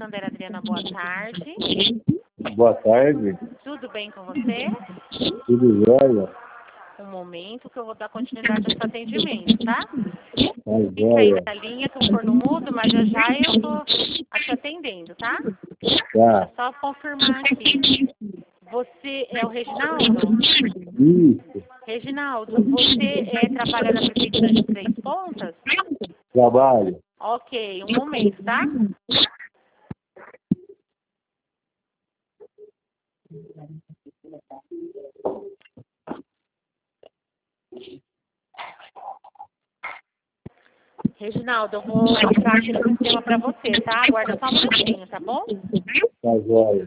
Santander, Adriana, boa tarde. Boa tarde. Tudo bem com você? Tudo jóia? Um momento que eu vou dar continuidade ao seu atendimento, tá? Tá Fica aí jóia. na linha que eu for no mudo, mas já já eu tô te atendendo, tá? Tá. É só confirmar aqui. Você é o Reginaldo? Isso. Reginaldo, você trabalha na Prefeitura de Três Pontas? Trabalho. Ok, um momento, tá? Reginaldo, eu vou entrar aqui no sistema para você, tá? Aguarda só um minutinho, tá bom? Tá jóia.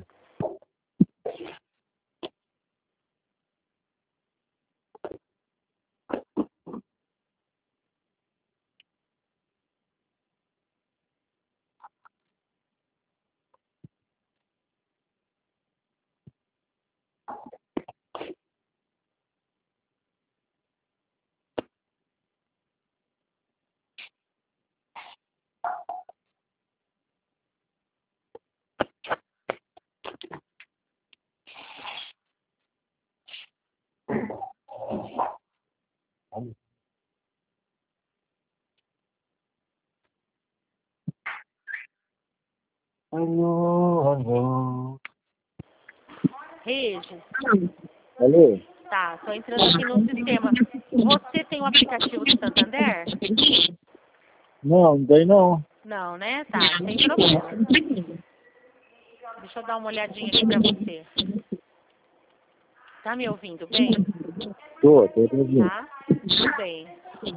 Alô, alô. Regis, Alô? tá, tô entrando aqui no sistema. Você tem o aplicativo do Santander? Não, não tem não. Não, né? Tá, sem problema. Deixa eu dar uma olhadinha aqui para você. Tá me ouvindo bem? Tô ouvindo. Tá? Tudo bem.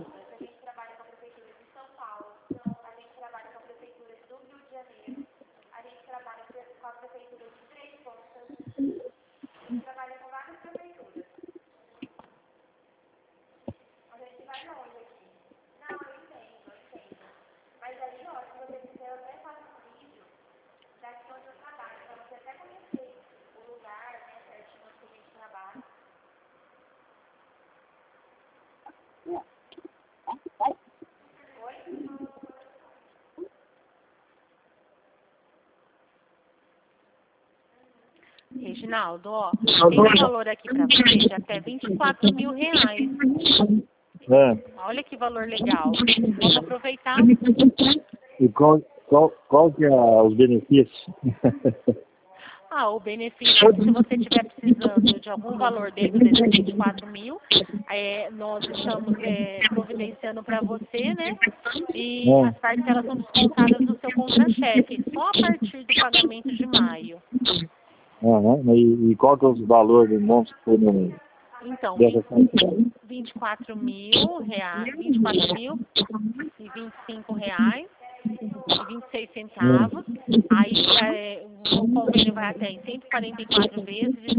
Reginaldo, ó, tem um valor aqui para você de até R$ 24.000. É. Olha que valor legal. Vamos aproveitar. E qual que é os benefícios? Ah, o benefício é que se você estiver precisando de algum valor dentro desses 24.000, nós estamos providenciando para você, né? E as parcelas são descontadas do seu contra-cheque, só a partir do pagamento de maio. Aham. E qual que é os valores do monte que foi no... Então, dessa parcela? R$ 24.000, R$ 24.025 e 26 centavos. Aí o convênio vai até em 144 vezes de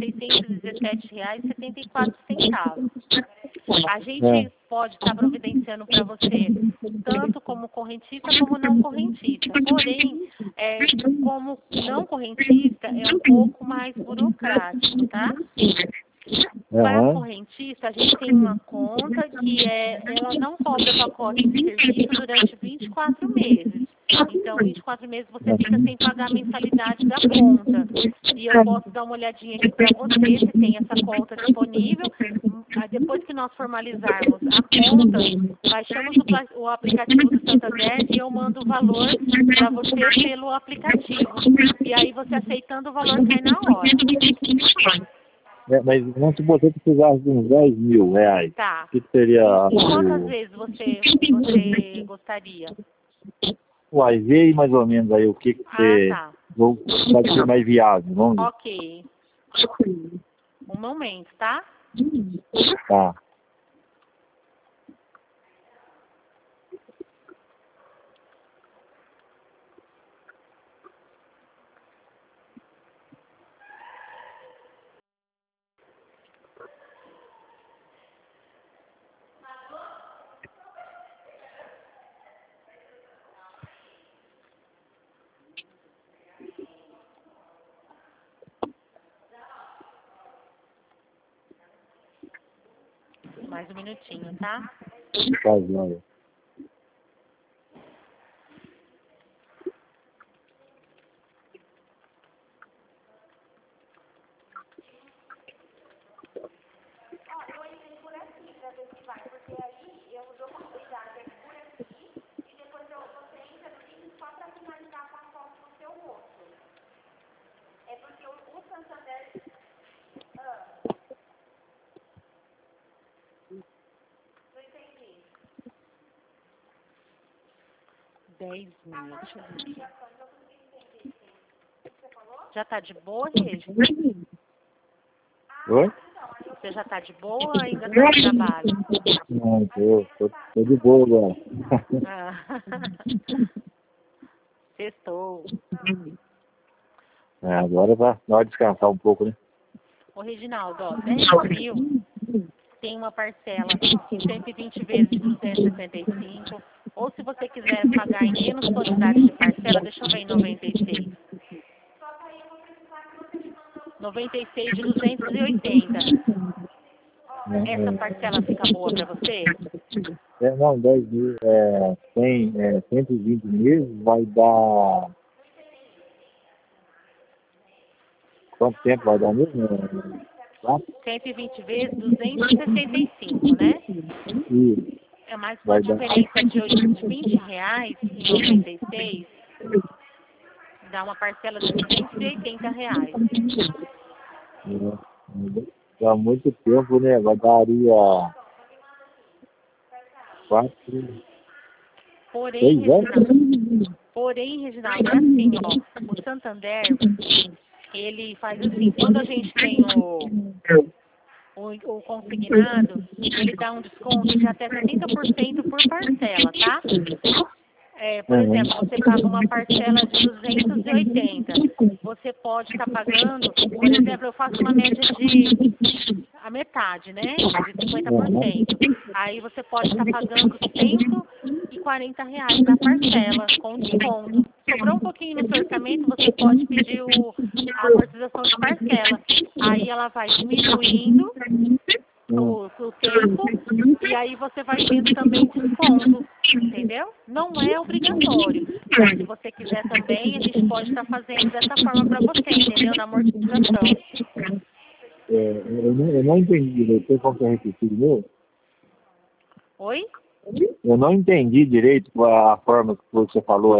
R$ 617,74. A gente pode estar providenciando para você tanto como correntista como não correntista. Porém, como não correntista é um pouco mais burocrático, tá? Para a correntista, a gente tem uma conta que ela não cobra pacote de serviço durante 24 meses. Então, 24 meses você fica sem pagar a mensalidade da conta. E eu posso dar uma olhadinha aqui para você se tem essa conta disponível. Depois que nós formalizarmos a conta, baixamos o aplicativo do Santander e eu mando o valor para você pelo aplicativo. E aí você aceitando o valor cai na hora. Mas vamos supor que você precisasse de uns R$ 10.000. Tá. O que seria... E quantas vezes você gostaria? Uai, vê aí mais ou menos aí o que você... tá. Pode ser mais viável, vamos ver. Ok. Um momento, tá? Tá. Mais um minutinho, tá? Tá jóia. 10 mil, deixa eu ver aqui. Já tá de boa, Regi? Oi? Você já tá de boa ou ainda tá no trabalho? Não, tô de boa agora. Ah. Sextou. Agora vai na hora de descansar um pouco, né? Ô, Reginaldo, ó, 10 mil tem uma parcela em 120 vezes de 265. Ou se você quiser pagar em menos quantidade de parcela, deixa eu ver em 96. 96 de 280. Essa parcela fica boa para você? Não, 10 mil, tem 120 meses, vai dar... Quanto tempo vai dar mesmo? 120 vezes 265, né? Isso. É mais uma diferença de R$20 em 96, dá uma parcela de R$280. Dá muito tempo, né? Daria 4, 6 anos. Porém, Reginaldo, é assim, ó, o Santander, ele faz assim, quando a gente tem o consignado, ele dá um desconto de até 70% por parcela, tá? Por exemplo, você paga uma parcela de 280, você pode estar pagando, por exemplo, eu faço uma média de a metade, né? De 50%. Aí você pode estar pagando R$140 na parcela, com desconto. Sobrou um pouquinho no seu orçamento, você pode pedir a amortização de parcela. Aí ela vai diminuindo o tempo e aí você vai tendo também desconto, entendeu? Não é obrigatório, mas se você quiser também, a gente pode estar fazendo dessa forma para você, entendeu? Na amortização. Eu não entendi direito, tem como você repetir de novo? Oi? Eu não entendi direito a forma que você falou,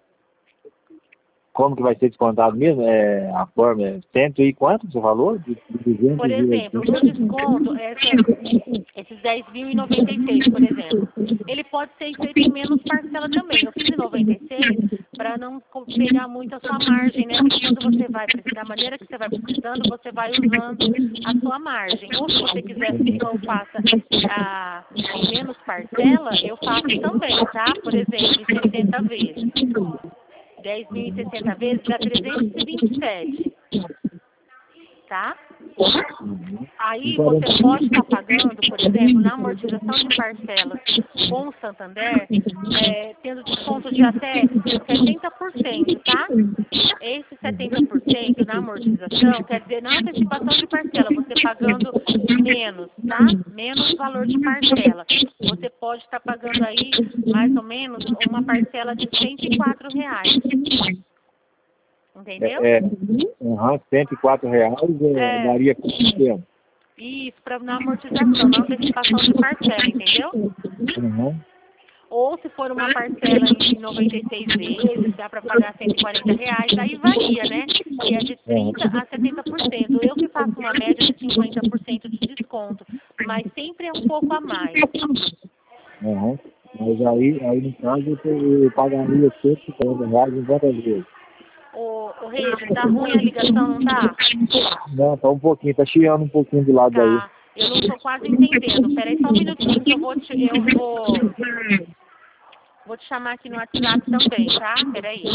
como que vai ser descontado mesmo? A forma é 100 e quanto você falou? De 200 por exemplo, o desconto, esses 10.096, por exemplo, ele pode ser feito em menos parcela também. Eu fiz em 96 para não pegar muito a sua margem, né? Porque quando você vai, da maneira que você vai precisando, você vai usando a sua margem. Ou se você quiser que eu faça em menos parcela, eu faço também, tá? Por exemplo, em 60 vezes. 10.060 vezes dá 327, tá? Aí você pode estar pagando, por exemplo, na amortização de parcelas com o Santander, tendo desconto de até 70%, tá? Esse 70% na amortização quer dizer na antecipação de parcela, você pagando menos, tá? Menos valor de parcela. Você pode estar pagando aí mais ou menos uma parcela de R$104. Entendeu? R$104 daria quanto tempo? Isso, na amortização, na antecipação de parcela, entendeu? Ou se for uma parcela em 96 vezes, dá para pagar R$140, aí varia, né? Que é de 30% a 70%. Eu que faço uma média de 50% de desconto, mas sempre é um pouco a mais. Mas aí no caso eu pagaria R$140 em quantas vezes? Ô Regi, tá ruim a ligação, não tá? Não, tá um pouquinho, tá chiando um pouquinho do lado aí. Tá, eu não tô quase entendendo. Peraí só um minutinho que eu vou te chamar aqui no WhatsApp também, tá? Peraí.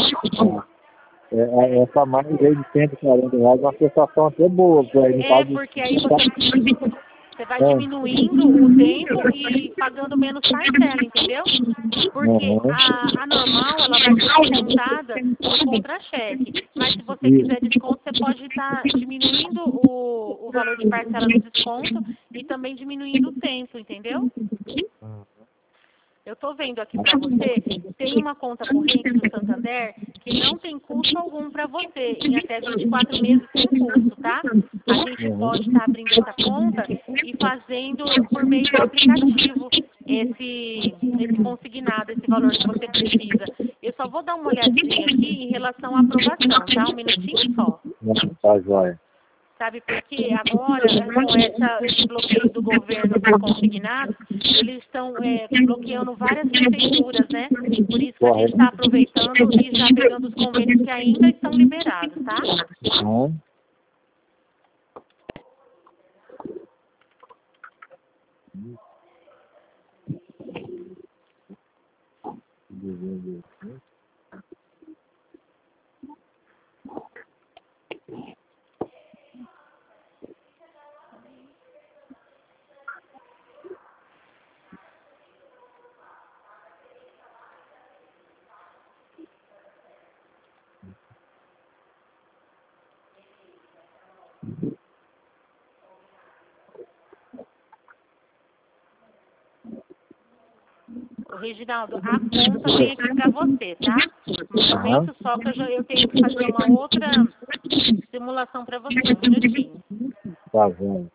Essa mais aí de R$140 é uma sensação até boa. Porque aí você vai diminuindo o tempo e pagando menos parcela, entendeu? Porque a normal, ela vai ser descontada no contra-cheque. Mas se você quiser desconto, você pode estar diminuindo o valor de parcela do desconto e também diminuindo o tempo, entendeu? Eu estou vendo aqui para você, tem uma conta corrente do Santander que não tem custo algum para você, em até 24 meses sem custo, tá? A gente pode estar abrindo essa conta e fazendo por meio do aplicativo esse consignado, esse valor que você precisa. Eu só vou dar uma olhadinha aqui em relação à aprovação, tá? Um minutinho só. Tá, joia. Sabe por quê? Agora, com esse bloqueio do governo para consignados, eles estão bloqueando várias prefeituras, né? Por isso que a gente está aproveitando e já pegando os convênios que ainda estão liberados, tá? Reginaldo, a conta vem aqui para você, tá? Um momento só que eu tenho que fazer uma outra simulação para você, um minutinho. Tá vendo?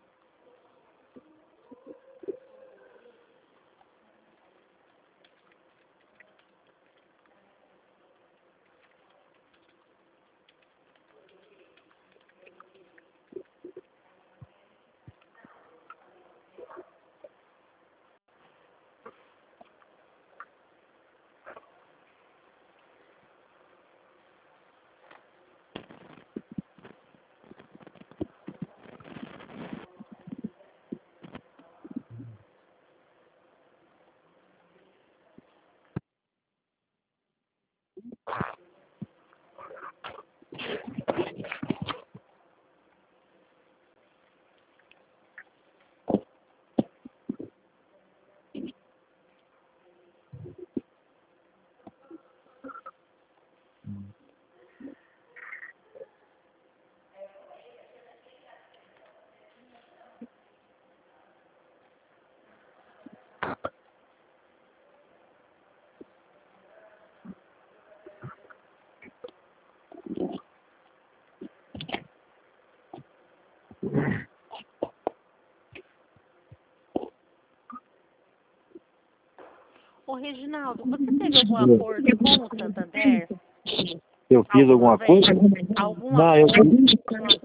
Ô, Reginaldo, você teve algum acordo com o Santander? Eu fiz alguma coisa? Não, eu fiz.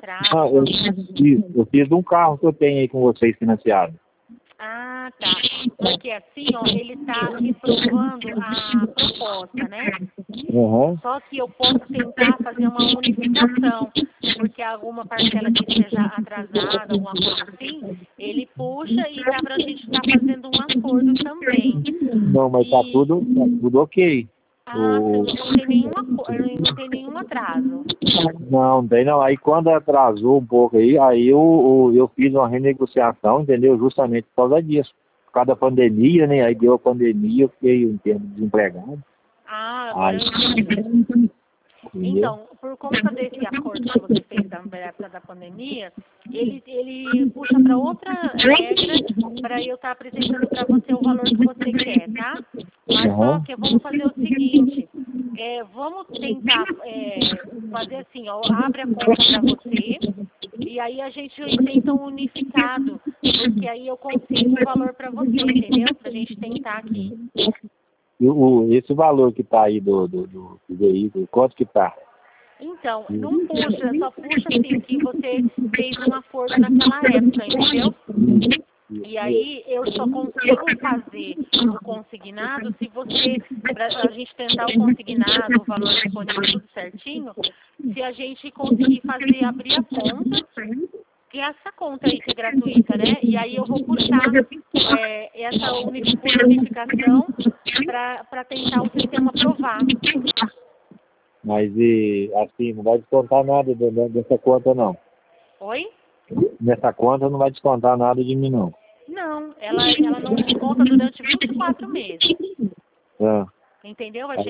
Eu fiz de um carro que eu tenho aí com vocês financiado. Ah, tá. Porque assim, ó, ele está reprovando a proposta, né? Uhum. Só que eu posso tentar fazer uma unificação, porque alguma parcela que esteja atrasada, alguma coisa assim, ele puxa e dá pra gente estar fazendo um acordo também. Não, mas tá tudo ok. Não tem nenhum atraso. Não tem não. Aí quando atrasou um pouco aí eu fiz uma renegociação, entendeu? Justamente por causa disso. Por causa da pandemia, né? Aí deu a pandemia, eu fiquei um tempo desempregado. Agora eu entendi. Então, por conta desse acordo que você fez na época da pandemia, ele puxa para outra regra para eu estar apresentando para você o valor que você quer, tá? Mas só que vamos fazer o seguinte, vamos tentar fazer assim, ó, abre a conta para você e aí a gente tenta um unificado, porque aí eu consigo o valor para você, entendeu? Pra gente tentar aqui. Esse valor que está aí do veículo, quanto que está? Então, não puxa, só puxa assim que você fez um acordo naquela época, entendeu? E aí eu só consigo fazer o consignado se você, pra a gente tentar o consignado, o valor disponível, tudo certinho, se a gente conseguir abrir a conta, que é essa conta aí que é gratuita, né? E aí eu vou puxar essa unificação para tentar o sistema aprovar. Mas assim, não vai descontar nada dessa conta não. Oi? Nessa conta não vai descontar nada de mim não. Não, ela não desconta durante 24 meses. Entendeu? Vai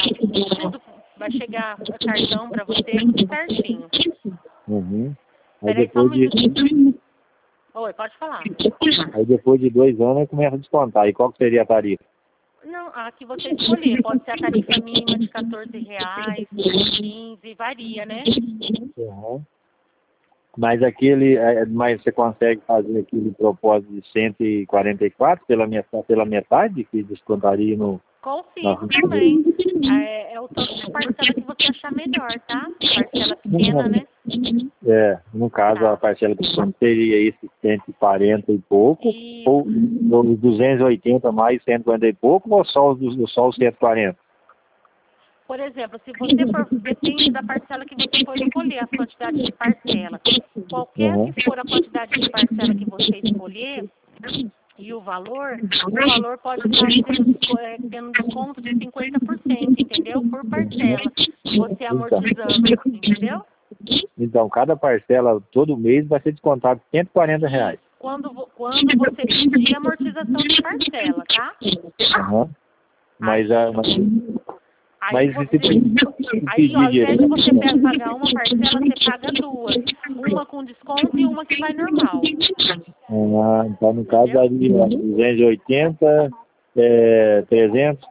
chegar cartão para você, tudo certinho. Uhum. Peraí só um minutinho. Oi, pode falar. Aí depois de 2 anos começa a descontar. E qual que seria a tarifa? Não, a que você escolher. Pode ser a tarifa mínima de R$14, 15, varia, né? Uhum. Mas mas você consegue fazer aquele propósito de 144 pela metade que descontaria no... Consigo também. É o tanto de parcela que você achar melhor, tá? Parcela pequena, né? No caso, Tá. a parcela que seria esse 140 e pouco, ou os 280 mais 140 e pouco, ou só os 140? Por exemplo, se você for, depende da parcela que você for escolher, a quantidade de parcela. Qualquer que for a quantidade de parcela que você escolher e o valor pode estar tendo desconto de 50%, entendeu? Por parcela, você amortizando, entendeu? Então, cada parcela todo mês vai ser descontado R$ 140. Quando você pedir amortização de parcela, tá? Mas Aí, ao invés de você pagar uma parcela, você paga duas. Uma com desconto e uma que vai normal. Então, no caso, daria 280, 300,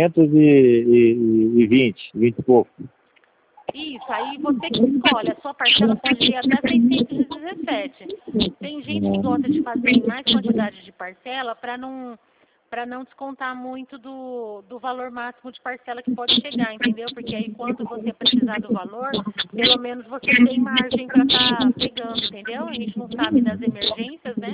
420, 20 e pouco. Isso, aí você que escolhe. A sua parcela pode ir até 617. Tem gente que gosta de fazer em mais quantidade de parcela para não descontar muito do valor máximo de parcela que pode chegar, entendeu? Porque aí quando você precisar do valor, pelo menos você tem margem para estar pegando, entendeu? A gente não sabe das emergências, né?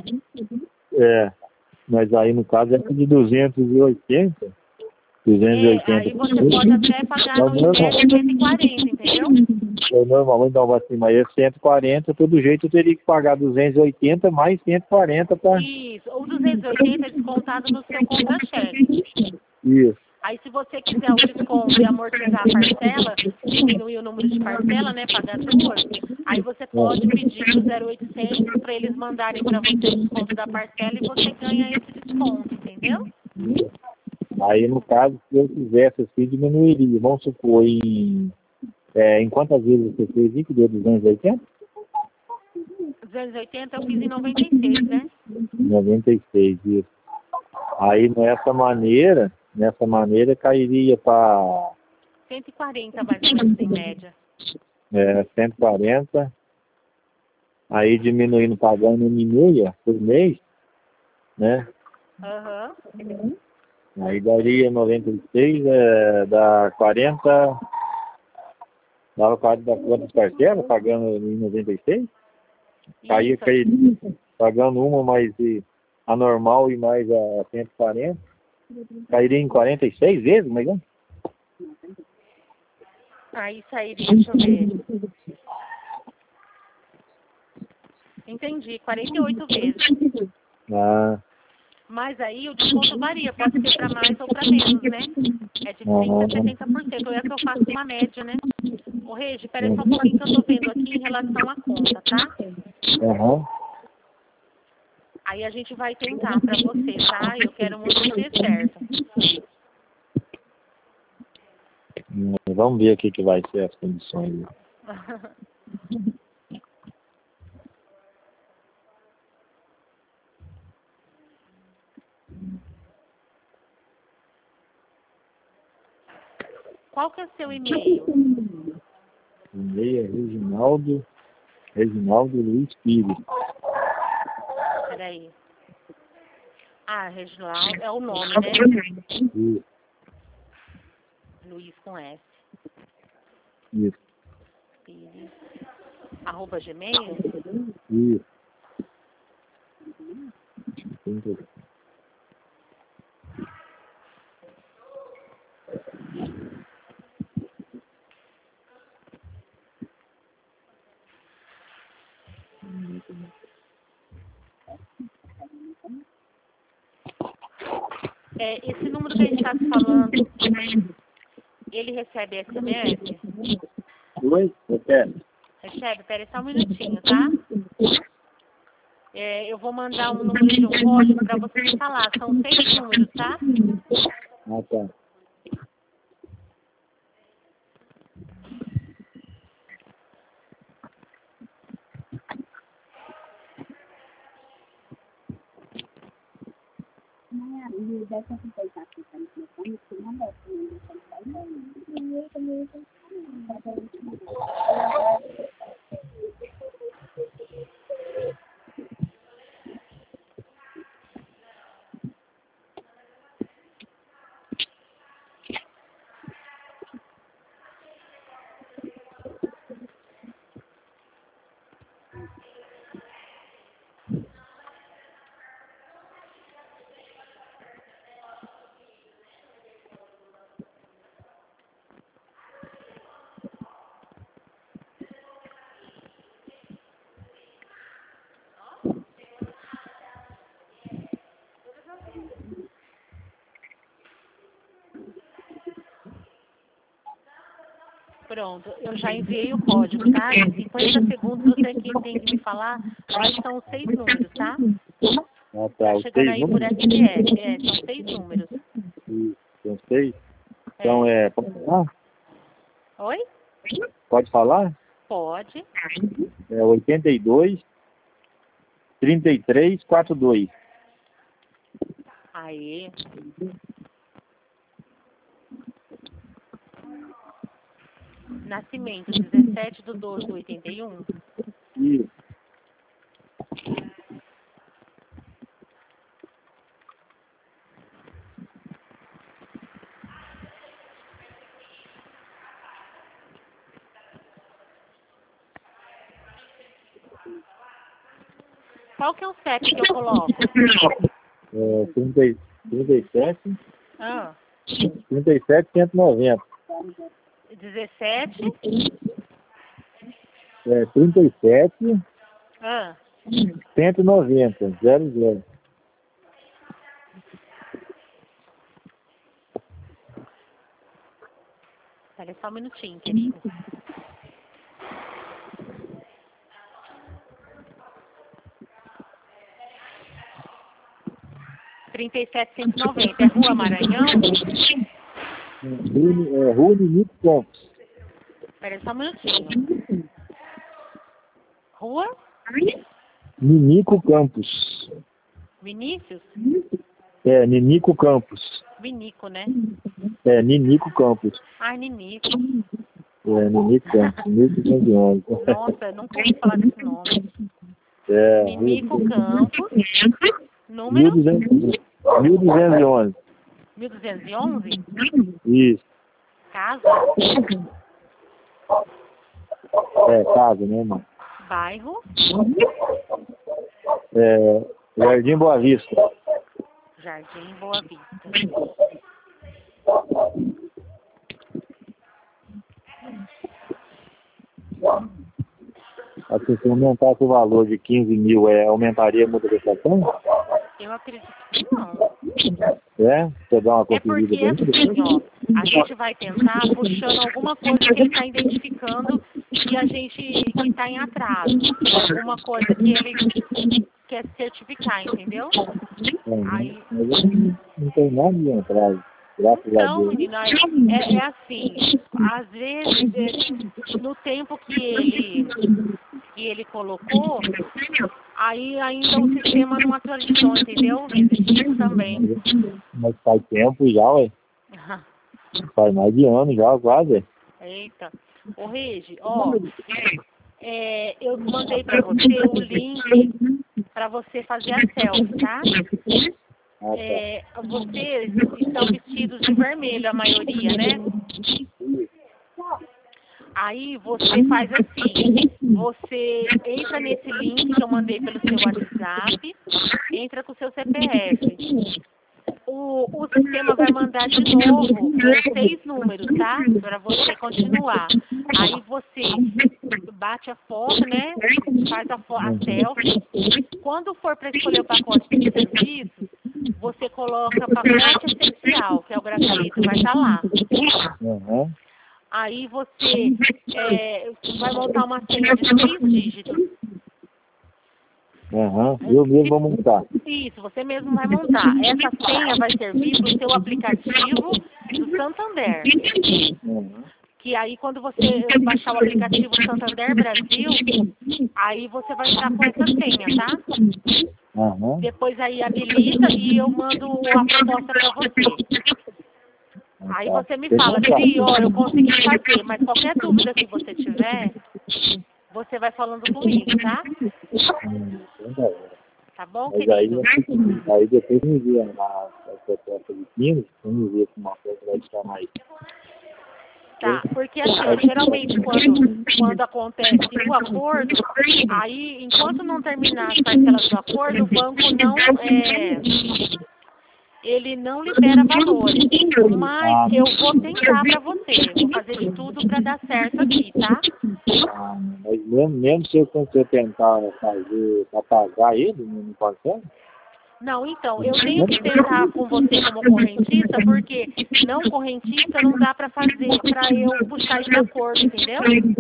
Mas aí no caso é de 280. Aí você pode até pagar no inverno 140, entendeu? Normalmente não, assim, mas esse 140, todo jeito eu teria que pagar 280 mais 140 para... Isso, o 280 é descontado no seu contra-cheque. Isso. Aí se você quiser o desconto e amortizar a parcela, diminuir o número de parcela, né, pagar duas, aí você pode pedir o 0800 para eles mandarem para você o desconto da parcela e você ganha esse desconto, entendeu? Aí, no caso, se eu fizesse assim, diminuiria. Vamos supor, em quantas vezes você fez isso? Deu 280? 280 eu fiz em 96, né? 96, isso. Aí, nessa maneira cairia para... 140 mais ou menos em média. 140. Aí, diminuindo, pagando 1,5 por mês, né? Aí daria 96, dá 40, dava quantas parcelas, pagando em 96? Cairia, pagando uma mais a normal e mais a 140, cairia em 46 vezes, mas não? Aí sairia, deixa eu ver. Entendi, 48 vezes. Mas aí o desconto varia, pode ser para mais ou para menos, né? É de 30% a 70%, é que eu faço uma média, né? Ô, Regi, peraí só um pouquinho que eu tô vendo aqui em relação à conta, tá? Aí a gente vai tentar para você, tá? Eu quero muito que dê certo. Vamos ver o que vai ser as condições. Qual que é o seu e-mail? E-mail é Reginaldo Luiz Pires. Peraí. Reginaldo é o nome, né? Isso. Luiz com S. Isso. Pires. @gmail? Isso. Esse número que a gente está se falando, ele recebe SMS? Oi? Recebe? Peraí só um minutinho, tá? Eu vou mandar um número de um código para você me falar. São 6 números, tá? Tá. Pronto, eu já enviei o código, tá? Em 50 segundos você tem que me falar quais são os 6 números, tá? Ah, tá. Tá Os chegando 6 aí por números? SMS. São 6 números. Isso, são 6. Então, pode falar? Oi? Pode falar? Pode. 82 33 42. Aí. Nascimento, 17/12/81. Isso. Qual que é o CEP que eu coloco? 37 Ah, 37 190. 17. 37 Ah, 190 00. espera só um minutinho, querido. R$37.190. É Rua Maranhão? Rua Ninico Campos. Espera só um minutinho. Rua? Ninico Campos. Vinícius? Ninico Campos. Vinico, né? Ninico Campos. Ah, Ninico. Ninico Campos. 1211. Nossa, eu nunca ouvi falar desse nome. É. Ninico Campos. Número? 1211. 1211? Isso. Casa? Casa, né, irmão? Bairro? Jardim Boa Vista. Jardim Boa Vista. Assim, se aumentasse o valor de 15 mil, aumentaria a multiplicação? Eu acredito que não. Você dá uma É conferida porque assim, ó, a gente vai tentar puxando alguma coisa que ele está identificando que a gente que está em atraso. Alguma coisa que ele quer certificar, entendeu? Aí, Mas não tem nada de atraso. Graças a então, Deus. menina, é assim, às vezes, no tempo que ele colocou, aí ainda o sistema não atualizou, entendeu? Existe isso também. Mas faz tempo já, ué. Faz mais de ano já, quase. Eita. Ô, Regi, ó, eu mandei pra você o link pra você fazer a selfie, tá? Vocês estão vestidos de vermelho, a maioria, né? Aí você faz assim, você entra nesse link que eu mandei pelo seu WhatsApp, entra com o seu CPF. O sistema vai mandar de novo os 6 números, tá? Para você continuar. Aí você bate a foto, né? Faz a selfie. Quando for para escolher o pacote de serviços, você coloca pacote essencial, que é o gratuito, vai estar lá. Uhum. Aí você vai montar uma senha de 6 dígitos. Eu mesmo vou montar. Isso, você mesmo vai montar. Essa senha vai servir para o seu aplicativo do Santander. Que aí quando você baixar o aplicativo Santander Brasil, aí você vai estar com essa senha, tá? Depois aí habilita e eu mando a proposta para você. Aí você me fala, Dri, ó, eu consegui fazer, mas qualquer dúvida que você tiver, você vai falando comigo, tá? Tá bom, mas querido? Aí depois me envia a proposta de 15, você me envia uma coisa que vai te chamar aí. Tá, porque assim, geralmente quando acontece o acordo, aí enquanto não terminar as parcelas do acordo, o banco ele não libera valores. Mas eu vou tentar para você, vou fazer de tudo para dar certo aqui, tá? Mas mesmo se eu tentar fazer para pagar ele, não consegue? Não, então, eu tenho que tentar com você como correntista, porque não correntista não dá para fazer, para eu puxar esse acordo, entendeu?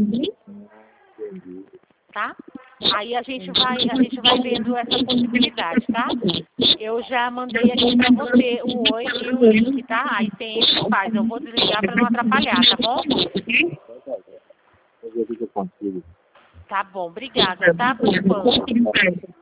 Tá? Aí a gente vai vendo essa possibilidade, tá? Eu já mandei aqui para você o oi e o link, tá? Aí você entra e faz. Eu vou desligar para não atrapalhar, tá bom? Eu ver o que eu consigo. Tá bom, obrigada, tá? Por enquanto.